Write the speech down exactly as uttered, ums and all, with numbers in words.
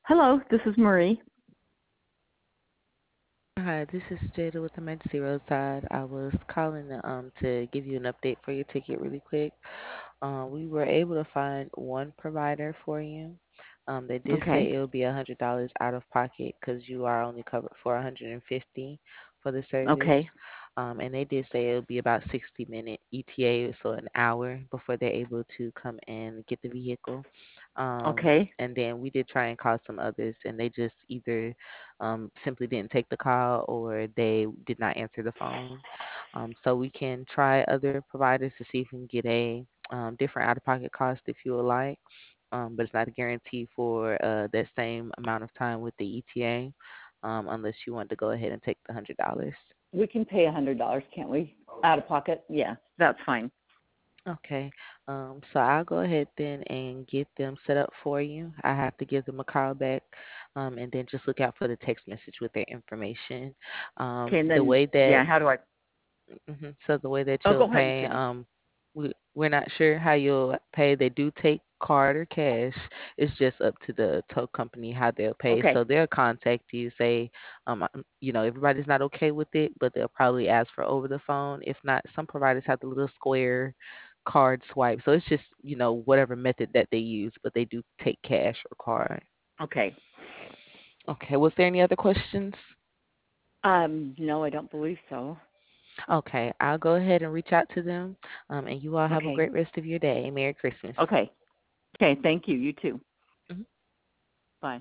Hello, this is Marie. Hi, this is Jada with Emergency Roadside. I was calling to, um to give you an update for your ticket really quick. Um, we were able to find one provider for you. Um, they did Okay. say it would be a hundred dollars out of pocket because you are only covered for a hundred and fifty for the Okay. service. Um, and they did say it would be about sixty minute E T A, so an hour before they're able to come and get the vehicle. Um, Okay. and then we did try and call some others, and they just either um, simply didn't take the call or they did not answer the phone. Um, so we can try other providers to see if we can get a um, different out-of-pocket cost if you would like, um, but it's not a guarantee for uh, that same amount of time with the E T A, um, unless you want to go ahead and take the one hundred dollars. We can pay a hundred dollars, can't we? Out of pocket? Yeah, that's fine. Okay, um, so I'll go ahead then and get them set up for you. I have to give them a call back, um, and then just look out for the text message with their information. Um, Okay, and the then way yeah, that how do I? hmm So the way that Oh, you'll go ahead and pay, finish. um, we we're not sure how you'll pay. They do take card or cash. It's just up to the tow company how they'll pay. Okay. So they'll contact you, say, um, um, you know, everybody's not okay with it, but they'll probably ask for over the phone. If not, some providers have the little square card swipe. So it's just, you know, whatever method that they use, but they do take cash or card. Okay. Okay, was there any other questions? Um, no, I don't believe so. Okay, I'll go ahead and reach out to them. Um, and you all have a Okay. great rest of your day. Merry Christmas. Okay. Okay. Thank you. You too.